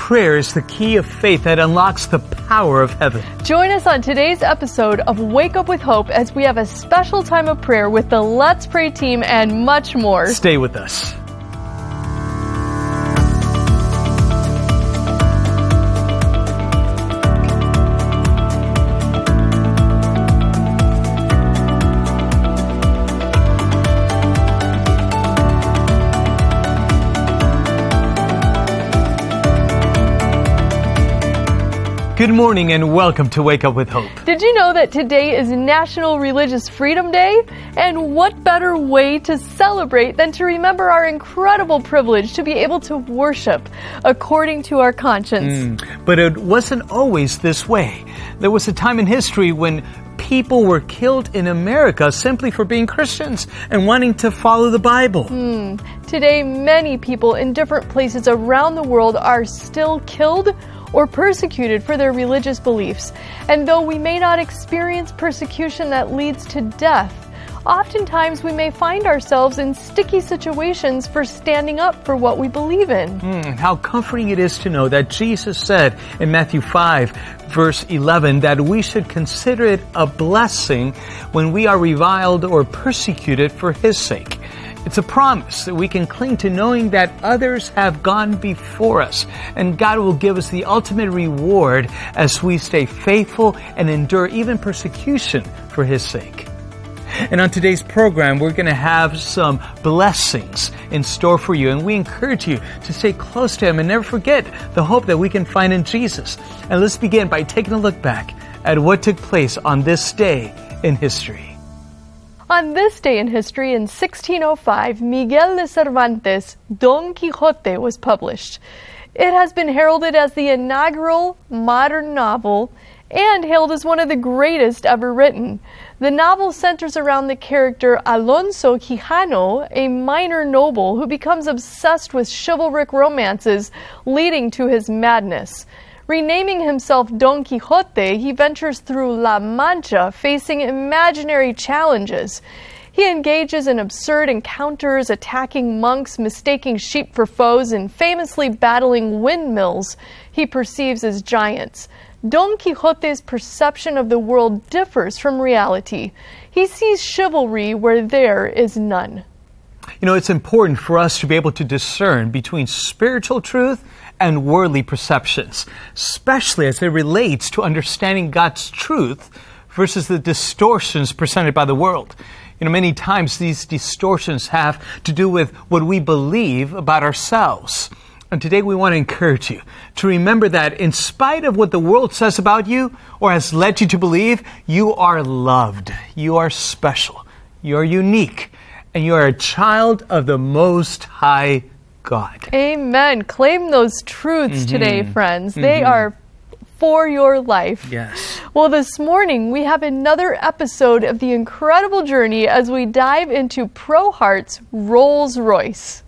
prayer is the key of faith that unlocks the power of heaven. Join us on today's episode of Wake Up with Hope as we have a special time of prayer with the Let's Pray team and much more. Stay with us. Good morning and welcome to Wake Up with Hope. Did you know that today is National Religious Freedom Day? And what better way to celebrate than to remember our incredible privilege to be able to worship according to our conscience? But it wasn't always this way. There was a time in history when people were killed in America simply for being Christians and wanting to follow the Bible. Today, many people in different places around the world are still killed or persecuted for their religious beliefs. And though we may not experience persecution that leads to death, oftentimes we may find ourselves in sticky situations for standing up for what we believe in. How comforting it is to know that Jesus said in Matthew 5, verse 11, that we should consider it a blessing when we are reviled or persecuted for His sake. It's a promise that we can cling to, knowing that others have gone before us, and God will give us the ultimate reward as we stay faithful and endure even persecution for His sake. And on today's program, we're going to have some blessings in store for you, and we encourage you to stay close to Him and never forget the hope that we can find in Jesus. And let's begin by taking a look back at what took place on this day in history. On this day in history, in 1605, Miguel de Cervantes' Don Quixote was published. It has been heralded as the inaugural modern novel and hailed as one of the greatest ever written. The novel centers around the character Alonso Quijano, a minor noble who becomes obsessed with chivalric romances, leading to his madness. Renaming himself Don Quixote, he ventures through La Mancha, facing imaginary challenges. He engages in absurd encounters, attacking monks, mistaking sheep for foes, and famously battling windmills he perceives as giants. Don Quixote's perception of the world differs from reality. He sees chivalry where there is none. You know, it's important for us to be able to discern between spiritual truth and worldly perceptions, especially as it relates to understanding God's truth versus the distortions presented by the world. You know, many times these distortions have to do with what we believe about ourselves. And today we want to encourage you to remember that in spite of what the world says about you or has led you to believe, you are loved, you are special, you are unique, and you are a child of the Most High God. Amen. Claim those truths today, friends. They are for your life. Yes. Well, this morning we have another episode of the incredible journey as we dive into ProHeart's Rolls Royce.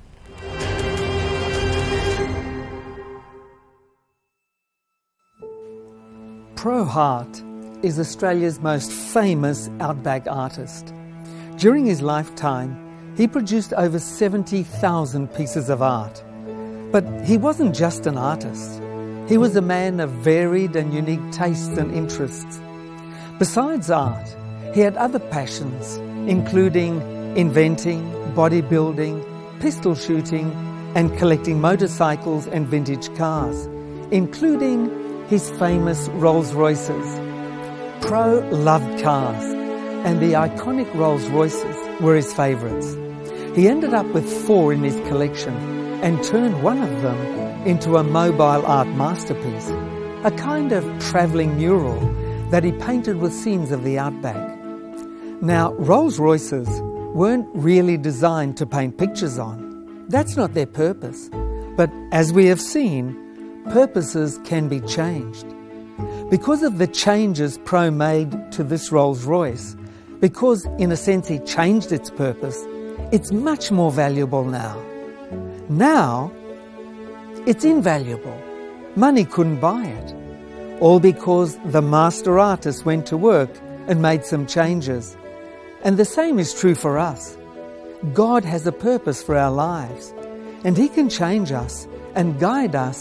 ProHeart is Australia's most famous outback artist. During his lifetime, he produced over 70,000 pieces of art. But he wasn't just an artist. He was a man of varied and unique tastes and interests. Besides art, he had other passions, including inventing, bodybuilding, pistol shooting, and collecting motorcycles and vintage cars, including his famous Rolls Royces. Pro loved cars, and the iconic Rolls Royces were his favourites. He ended up with 4 in his collection and turned one of them into a mobile art masterpiece, a kind of travelling mural that he painted with scenes of the outback. Now, Rolls Royces weren't really designed to paint pictures on. That's not their purpose. But as we have seen, purposes can be changed. Because of the changes Pro made to this Rolls Royce, because in a sense he changed its purpose, it's much more valuable now. Now, it's invaluable. Money couldn't buy it. All because the master artist went to work and made some changes. And the same is true for us. God has a purpose for our lives, and He can change us and guide us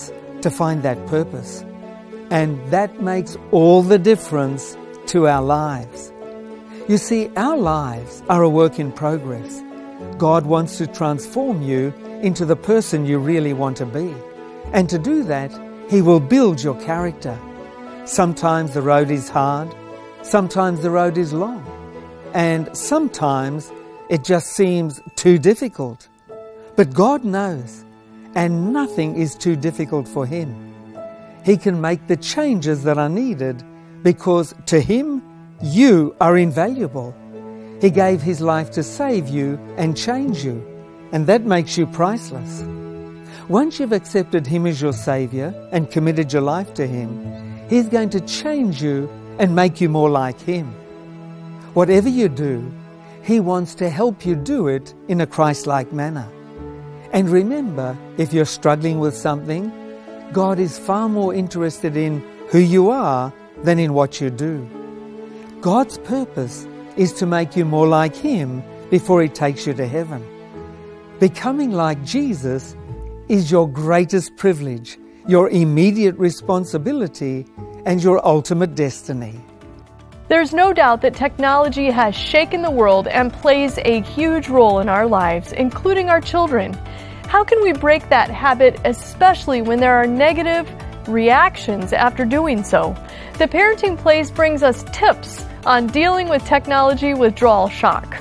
to find that purpose. And that makes all the difference to our lives. You see, our lives are a work in progress. God wants to transform you into the person you really want to be. And to do that, He will build your character. Sometimes the road is hard, sometimes the road is long, and sometimes it just seems too difficult. But God knows, and nothing is too difficult for Him. He can make the changes that are needed because to Him, you are invaluable. He gave His life to save you and change you, and that makes you priceless. Once you've accepted Him as your Saviour and committed your life to Him, He's going to change you and make you more like Him. Whatever you do, He wants to help you do it in a Christ-like manner. And remember, if you're struggling with something, God is far more interested in who you are than in what you do. God's purpose is to make you more like Him before He takes you to heaven. Becoming like Jesus is your greatest privilege, your immediate responsibility, and your ultimate destiny. There's no doubt that technology has shaken the world and plays a huge role in our lives, including our children. How can we break that habit, especially when there are negative reactions after doing so? The Parenting Place brings us tips on dealing with technology withdrawal shock.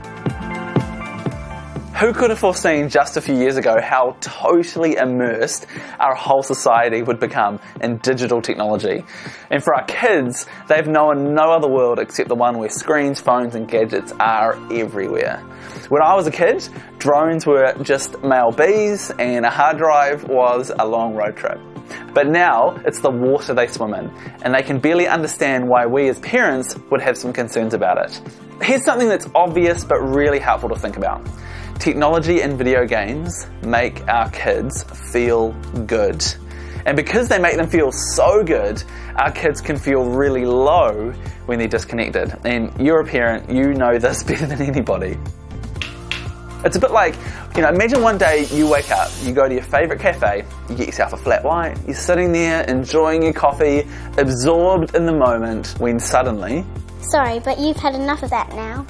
Who could have foreseen just a few years ago how totally immersed our whole society would become in digital technology? And for our kids, they've known no other world except the one where screens, phones and gadgets are everywhere. When I was a kid, drones were just male bees and a hard drive was a long road trip. But now, it's the water they swim in, and they can barely understand why we as parents would have some concerns about it. Here's something that's obvious but really helpful to think about. Technology and video games make our kids feel good. And because they make them feel so good, our kids can feel really low when they're disconnected. And you're a parent, you know this better than anybody. It's a bit like, imagine one day you wake up, you go to your favourite cafe, you get yourself a flat white, you're sitting there enjoying your coffee, absorbed in the moment, when suddenly... Sorry, but you've had enough of that now.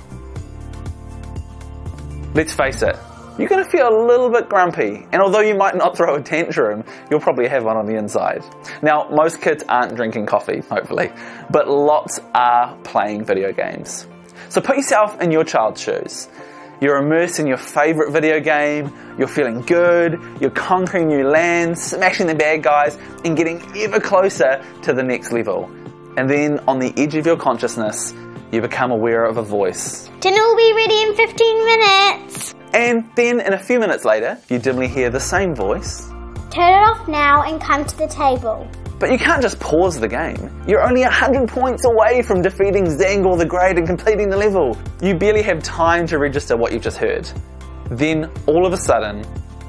Let's face it, you're going to feel a little bit grumpy, and although you might not throw a tantrum, you'll probably have one on the inside. Now, most kids aren't drinking coffee, hopefully, but lots are playing video games. So put yourself in your child's shoes. You're immersed in your favourite video game, you're feeling good, you're conquering new lands, smashing the bad guys, and getting ever closer to the next level. And then, on the edge of your consciousness, you become aware of a voice. Dinner will be ready in 15 minutes. And then, in a few minutes later, you dimly hear the same voice. Turn it off now and come to the table. But you can't just pause the game. You're only 100 points away from defeating Zangor the Great and completing the level. You barely have time to register what you've just heard. Then, all of a sudden...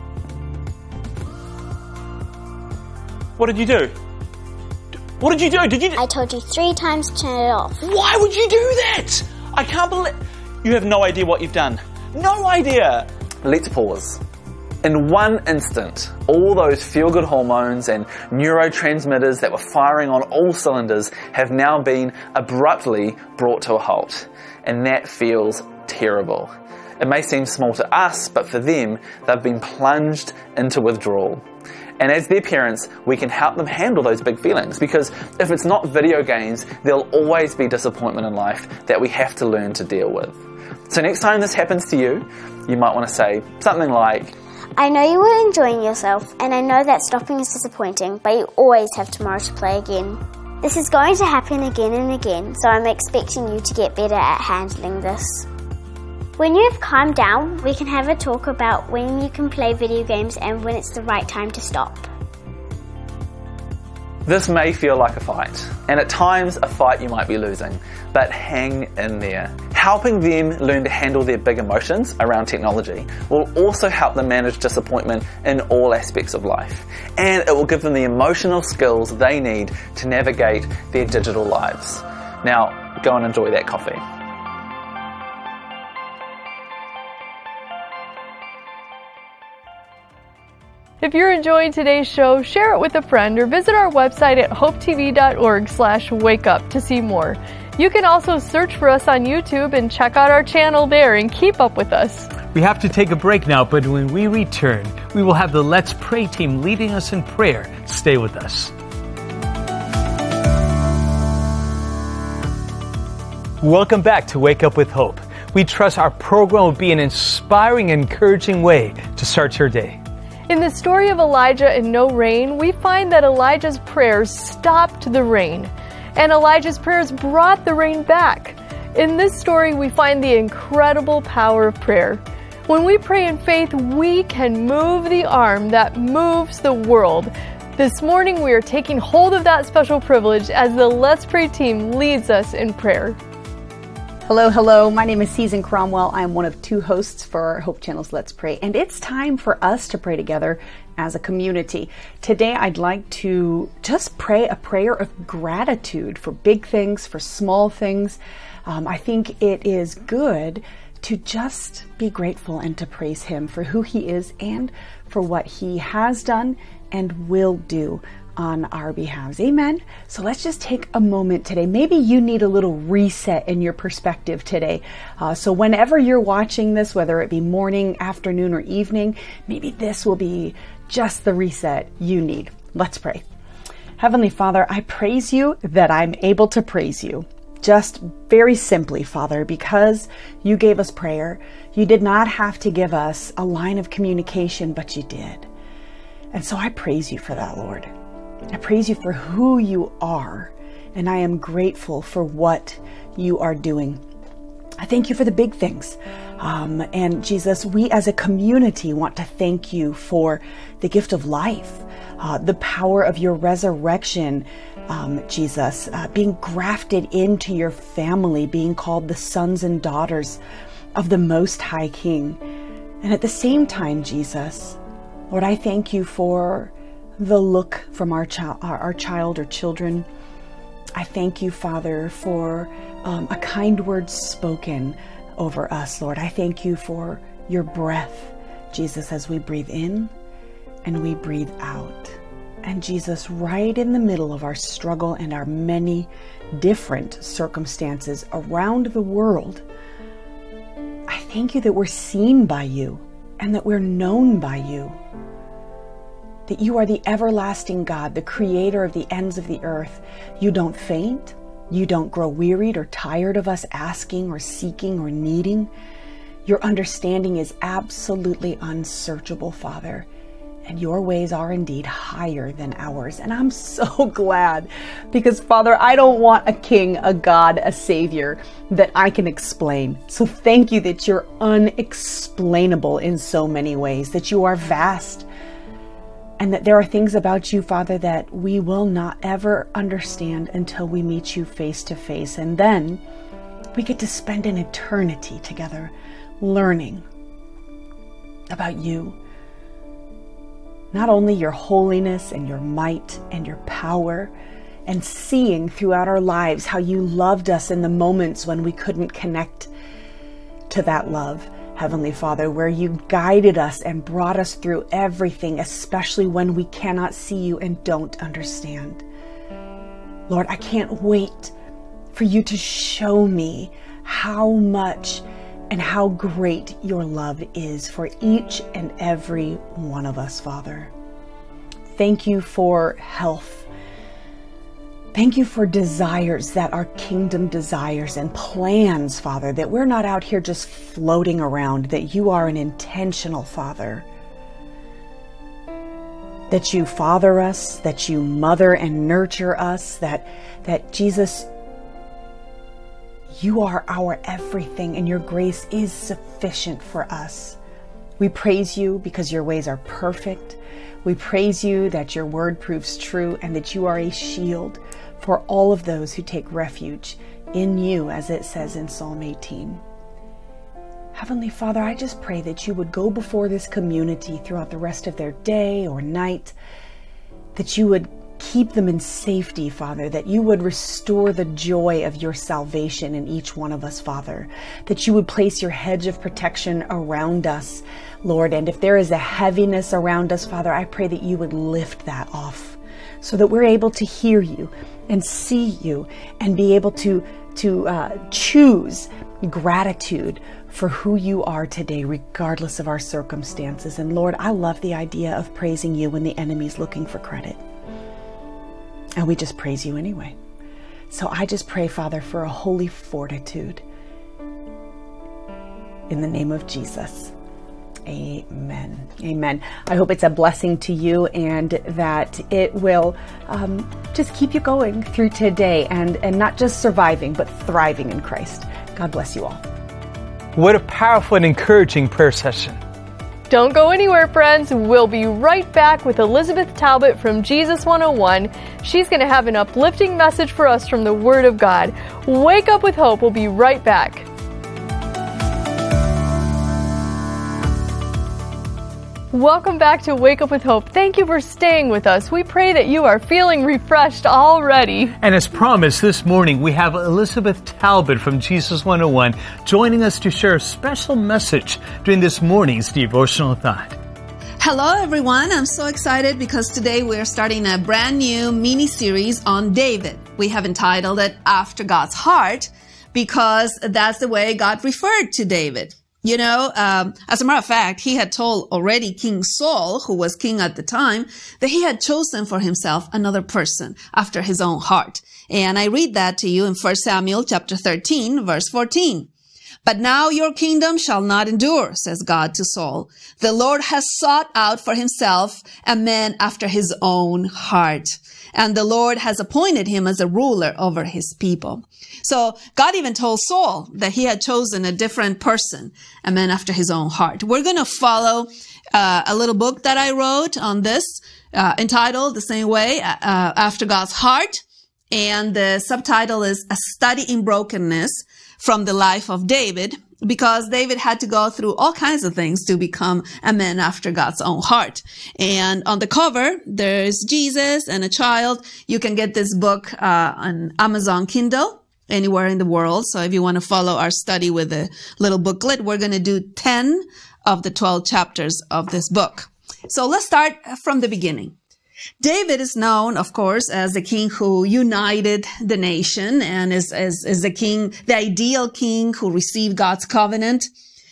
What did you do? What did you do? I told you 3 times to turn it off. Why would you do that? I can't believe... You have no idea what you've done. No idea! Let's pause. In one instant, all those feel-good hormones and neurotransmitters that were firing on all cylinders have now been abruptly brought to a halt. And that feels terrible. It may seem small to us, but for them, they've been plunged into withdrawal. And as their parents, we can help them handle those big feelings, because if it's not video games, there'll always be disappointment in life that we have to learn to deal with. So next time this happens to you, you might want to say something like, I know you were enjoying yourself, and I know that stopping is disappointing, but you always have tomorrow to play again. This is going to happen again and again, so I'm expecting you to get better at handling this. When you have calmed down, we can have a talk about when you can play video games and when it's the right time to stop. This may feel like a fight, and at times a fight you might be losing, but hang in there. Helping them learn to handle their big emotions around technology will also help them manage disappointment in all aspects of life, and it will give them the emotional skills they need to navigate their digital lives. Now, go and enjoy that coffee. If you're enjoying today's show, share it with a friend or visit our website at hopetv.org/wakeup to see more. You can also search for us on YouTube and check out our channel there and keep up with us. We have to take a break now, but when we return, we will have the Let's Pray team leading us in prayer. Stay with us. Welcome back to Wake Up with Hope. We trust our program will be an inspiring, encouraging way to start your day. In the story of Elijah and no rain, we find that Elijah's prayers stopped the rain, and Elijah's prayers brought the rain back. In this story, we find the incredible power of prayer. When we pray in faith, we can move the arm that moves the world. This morning, we are taking hold of that special privilege as the Let's Pray team leads us in prayer. Hello. My name is Susan Cromwell. I'm one of two hosts for Hope Channel's Let's Pray, and it's time for us to pray together as a community. Today, I'd like to just pray a prayer of gratitude for big things, for small things. I think it is good to just be grateful and to praise Him for who He is and for what He has done and will do on our behalf. Amen. So let's just take a moment today. Maybe you need a little reset in your perspective today. So whenever you're watching this, whether it be morning, afternoon, or evening, maybe this will be just the reset you need. Let's pray. Heavenly Father, I praise you that I'm able to praise you. Just very simply, Father, because you gave us prayer. You did not have to give us a line of communication, but you did. And so I praise you for that, Lord. I praise you for who you are, and I am grateful for what you are doing. I thank you for the big things. And Jesus, we as a community want to thank you for the gift of life, the power of your resurrection, Jesus, being grafted into your family, being called the sons and daughters of the Most High King. And at the same time, Jesus, Lord, I thank you for the look from our child or children. I thank you, Father, for a kind word spoken over us, Lord. I thank you for your breath, Jesus, as we breathe in and we breathe out. And Jesus, right in the middle of our struggle and our many different circumstances around the world, I thank you that we're seen by you and that we're known by you. That you are the everlasting God, the creator of the ends of the earth. You don't faint. You don't grow wearied or tired of us asking or seeking or needing. Your understanding is absolutely unsearchable, Father. And your ways are indeed higher than ours. And I'm so glad because, Father, I don't want a king, a God, a savior that I can explain. So thank you that you're unexplainable in so many ways, that you are vast, and that there are things about you, Father, that we will not ever understand until we meet you face to face. And then we get to spend an eternity together learning about you. Not only your holiness and your might and your power, and seeing throughout our lives how you loved us in the moments when we couldn't connect to that love, Heavenly Father, where you guided us and brought us through everything, especially when we cannot see you and don't understand. Lord, I can't wait for you to show me how much and how great your love is for each and every one of us, Father. Thank you for health. Thank you for desires that are kingdom desires and plans, Father, that we're not out here just floating around, that you are an intentional Father. That you father us, that you mother and nurture us, that Jesus, you are our everything and your grace is sufficient for us. We praise you because your ways are perfect. We praise you that your word proves true and that you are a shield for all of those who take refuge in you, as it says in Psalm 18. Heavenly Father, I just pray that you would go before this community throughout the rest of their day or night, that you would keep them in safety, Father, that you would restore the joy of your salvation in each one of us, Father, that you would place your hedge of protection around us, Lord. And if there is a heaviness around us, Father, I pray that you would lift that off so that we're able to hear you and see you and be able to choose gratitude for who you are today, regardless of our circumstances. And Lord, I love the idea of praising you when the enemy's looking for credit. And we just praise you anyway. So I just pray, Father, for a holy fortitude. In the name of Jesus. Amen. Amen. I hope it's a blessing to you and that it will just keep you going through today and not just surviving, but thriving in Christ. God bless you all. What a powerful and encouraging prayer session. Don't go anywhere, friends. We'll be right back with Elizabeth Talbot from Jesus 101. She's going to have an uplifting message for us from the Word of God. Wake up with hope. We'll be right back. Welcome back to Wake Up with Hope. Thank you for staying with us. We pray that you are feeling refreshed already. And as promised, this morning we have Elizabeth Talbot from Jesus 101 joining us to share a special message during this morning's devotional thought. Hello everyone, I'm so excited because today we're starting a brand new mini-series on David. We have entitled it After God's Heart because that's the way God referred to David. You know, as a matter of fact, he had told already King Saul, who was king at the time, that he had chosen for himself another person after his own heart. And I read that to you in 1 Samuel chapter 13, verse 14. But now your kingdom shall not endure, says God to Saul. The Lord has sought out for himself a man after his own heart. And the Lord has appointed him as a ruler over his people. So God even told Saul that he had chosen a different person, a man after his own heart. We're going to follow a little book that I wrote on this, entitled the same way, After God's Heart. And the subtitle is A Study in Brokenness from the Life of David, because David had to go through all kinds of things to become a man after God's own heart. And on the cover, there's Jesus and a child. You can get this book on Amazon Kindle anywhere in the world. So if you want to follow our study with a little booklet, we're going to do 10 of the 12 chapters of this book. So let's start from the beginning. David is known, of course, as the king who united the nation and is the king, the ideal king who received God's covenant.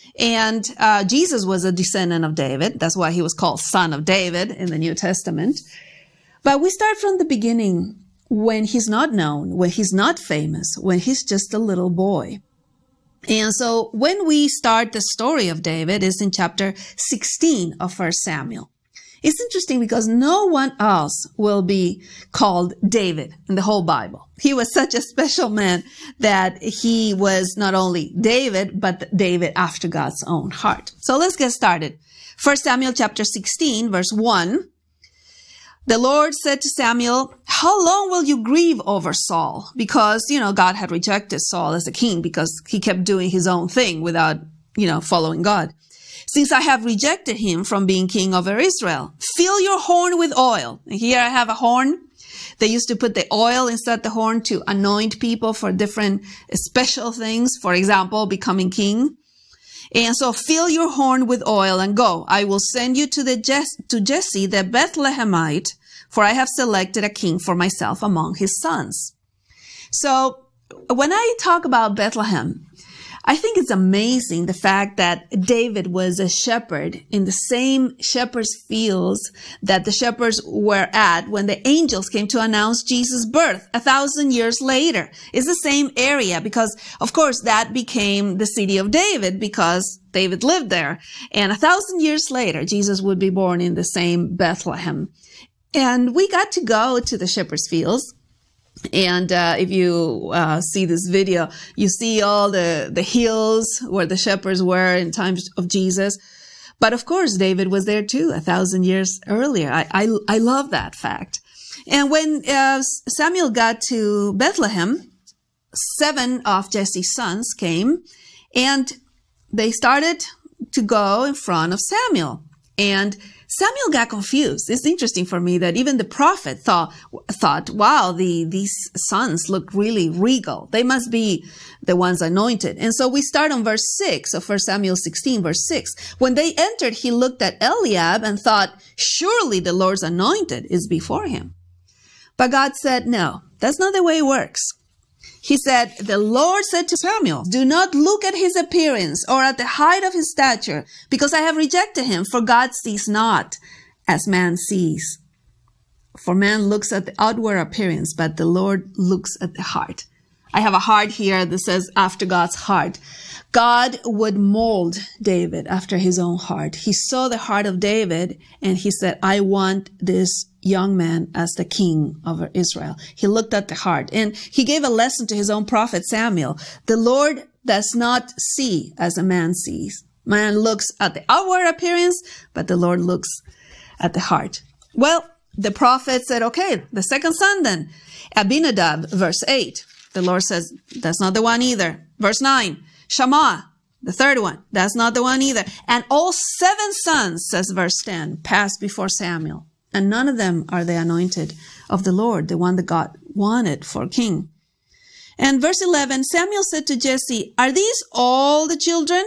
And Jesus was a descendant of David. That's why he was called Son of David in the New Testament. But we start from the beginning, when he's not known, when he's not famous, when he's just a little boy. And so when we start the story of David is in chapter 16 of 1 Samuel. It's interesting because no one else will be called David in the whole Bible. He was such a special man that he was not only David, but David after God's own heart. So let's get started. 1 Samuel chapter 16, verse 1. The Lord said to Samuel, how long will you grieve over Saul? Because, God had rejected Saul as a king because he kept doing his own thing without, following God. Since I have rejected him from being king over Israel, fill your horn with oil. And here I have a horn. They used to put the oil inside the horn to anoint people for different special things. For example, becoming king. And so fill your horn with oil and go. I will send you to Jesse the Bethlehemite, for I have selected a king for myself among his sons. So when I talk about Bethlehem, I think it's amazing the fact that David was a shepherd in the same shepherd's fields that the shepherds were at when the angels came to announce Jesus' birth 1,000 years later. It's the same area because, of course, that became the city of David because David lived there. And 1,000 years later, Jesus would be born in the same Bethlehem. And we got to go to the shepherd's fields. And if you see this video, you see all the hills where the shepherds were in times of Jesus. But of course, David was there too, 1,000 years earlier. I love that fact. And when Samuel got to Bethlehem, 7 of Jesse's sons came, and they started to go in front of Samuel. And Samuel got confused. It's interesting for me that even the prophet thought, wow, these sons look really regal. They must be the ones anointed. And so we start on verse 6 of 1 Samuel 16, verse 6. When they entered, he looked at Eliab and thought, surely the Lord's anointed is before him. But God said, no, that's not the way it works. He said, the Lord said to Samuel, do not look at his appearance or at the height of his stature, because I have rejected him, for God sees not as man sees. For man looks at the outward appearance, but the Lord looks at the heart. I have a heart here that says after God's heart. God would mold David after his own heart. He saw the heart of David and he said, I want this young man as the king of Israel. He looked at the heart and he gave a lesson to his own prophet Samuel. The Lord does not see as a man sees. Man looks at the outward appearance, but the Lord looks at the heart. Well, the prophet said, okay, the second son then, Abinadab, verse 8. The Lord says, that's not the one either. Verse 9, Shammah, the third one, that's not the one either. And all 7 sons, says verse 10, passed before Samuel. And none of them are the anointed of the Lord, the one that God wanted for king. And verse 11, Samuel said to Jesse, are these all the children?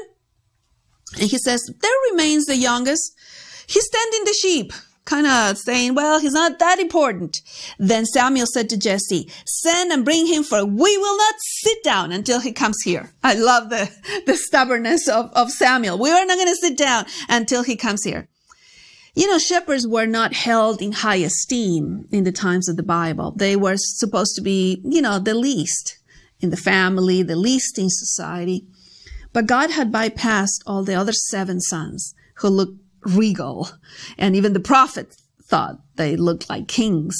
And he says, there remains the youngest. He's tending the sheep. Kind of saying, well, he's not that important. Then Samuel said to Jesse, send and bring him, for we will not sit down until he comes here. I love the stubbornness of Samuel. We are not going to sit down until he comes here. You know, shepherds were not held in high esteem in the times of the Bible. They were supposed to be, the least in the family, the least in society. But God had bypassed all the other 7 sons who looked regal. And even the prophet thought they looked like kings.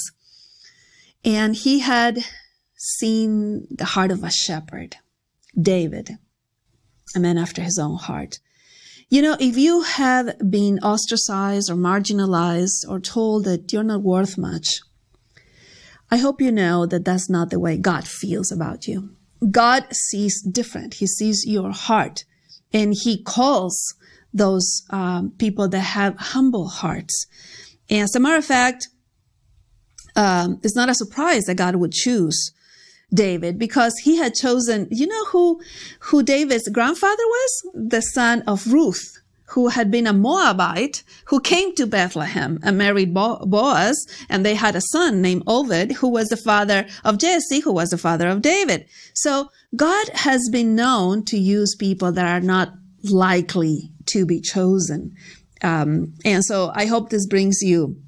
And he had seen the heart of a shepherd, David, a man after his own heart. If you have been ostracized or marginalized or told that you're not worth much, I hope you know that that's not the way God feels about you. God sees different. He sees your heart, and he calls those people that have humble hearts. And as a matter of fact, it's not a surprise that God would choose David, because he had chosen, who David's grandfather was? The son of Ruth, who had been a Moabite, who came to Bethlehem and married Boaz, and they had a son named Obed, who was the father of Jesse, who was the father of David. So God has been known to use people that are not likely to be chosen. And so I hope this brings you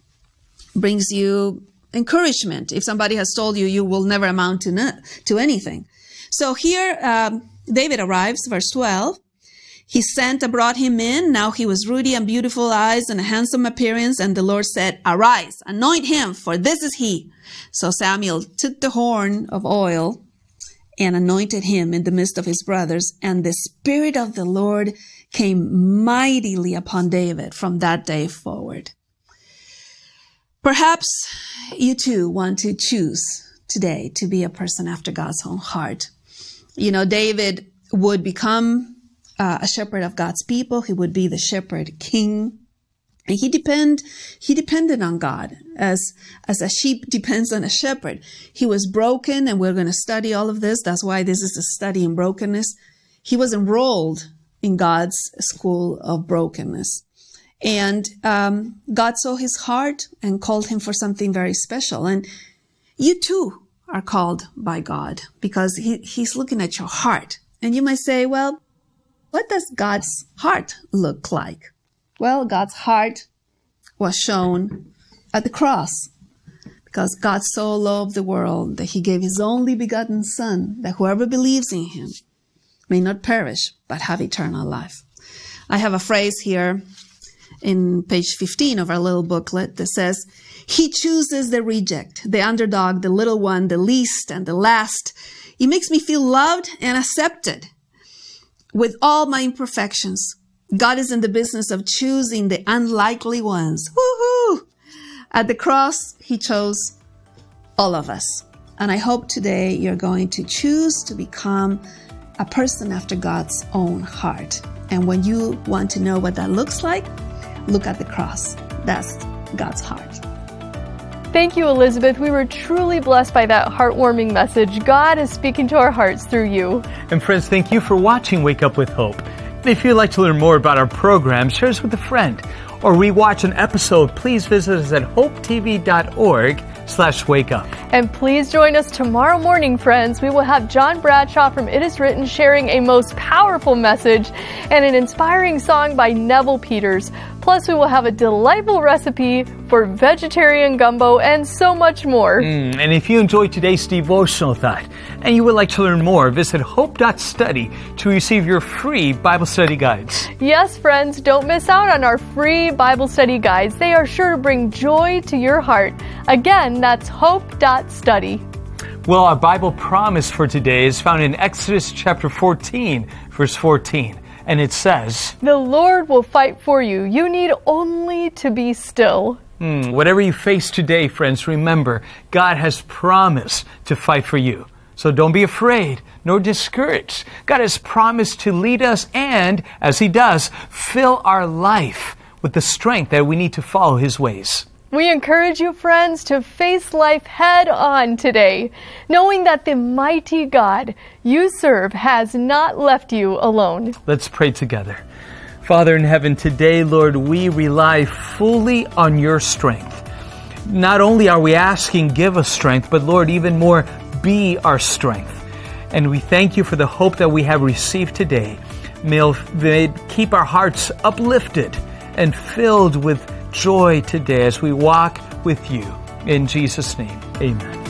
encouragement. If somebody has told you will never amount to anything. So here, David arrives, verse 12. He sent and brought him in. Now he was ruddy and beautiful eyes and a handsome appearance. And the Lord said, arise, anoint him, for this is he. So Samuel took the horn of oil and anointed him in the midst of his brothers. And the Spirit of the Lord came mightily upon David from that day forward. Perhaps you too want to choose today to be a person after God's own heart. David would become a shepherd of God's people. He would be the shepherd king. And he depended on God as a sheep depends on a shepherd. He was broken, and we're going to study all of this. That's why this is a study in brokenness. He was enrolled in God's school of brokenness. And God saw his heart and called him for something very special. And you too are called by God, because he's looking at your heart. And you might say, well, what does God's heart look like? Well, God's heart was shown at the cross, because God so loved the world that he gave his only begotten Son, that whoever believes in him may not perish, but have eternal life. I have a phrase here in page 15 of our little booklet that says, he chooses the reject, the underdog, the little one, the least, and the last. It makes me feel loved and accepted with all my imperfections. God is in the business of choosing the unlikely ones. Woohoo! At the cross, he chose all of us. And I hope today you're going to choose to become a person after God's own heart. And when you want to know what that looks like, look at the cross. That's God's heart. Thank you, Elizabeth. We were truly blessed by that heartwarming message. God is speaking to our hearts through you. And friends, thank you for watching Wake Up with Hope. If you'd like to learn more about our program, share us with a friend, or rewatch an episode, please visit us at hopetv.org/wakeup. And please join us tomorrow morning, friends. We will have John Bradshaw from It Is Written sharing a most powerful message and an inspiring song by Neville Peters. Plus, we will have a delightful recipe for vegetarian gumbo and so much more. And if you enjoyed today's devotional thought and you would like to learn more, visit hope.study to receive your free Bible study guides. Yes, friends, don't miss out on our free Bible study guides. They are sure to bring joy to your heart. Again, that's hope.study. Well, our Bible promise for today is found in Exodus chapter 14, verse 14. And it says, "The Lord will fight for you. You need only to be still." Whatever you face today, friends, remember, God has promised to fight for you. So don't be afraid nor discouraged. God has promised to lead us and, as He does, fill our life with the strength that we need to follow His ways. We encourage you, friends, to face life head on today, knowing that the mighty God you serve has not left you alone. Let's pray together. Father in heaven, today, Lord, we rely fully on your strength. Not only are we asking, give us strength, but Lord, even more, be our strength. And we thank you for the hope that we have received today. May it keep our hearts uplifted and filled with joy today as we walk with you. In Jesus' name, amen.